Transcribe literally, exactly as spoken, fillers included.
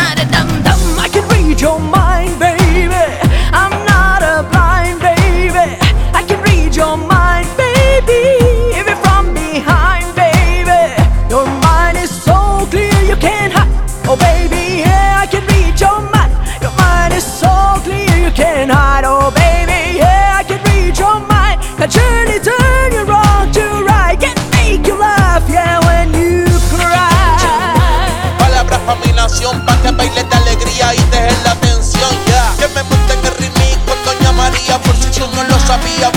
da-da-dum-dum. I can read your mind, baby. I'm not a blind baby. I can read your mind, baby. Even from behind, baby. Your mind is so clear you can't hide. Oh baby, yeah, I can read your mind. Your mind is so clear you can't hide. Oh baby, yeah, I can read your mind. Can surely turn you wrong to right. Can make you laugh, yeah, when you cry. Palabras pa' mi nación, pa' que bailes de alegría y dejes la tensión, yeah. Que me monte en el remix con Doña María, por si tú no lo sabías.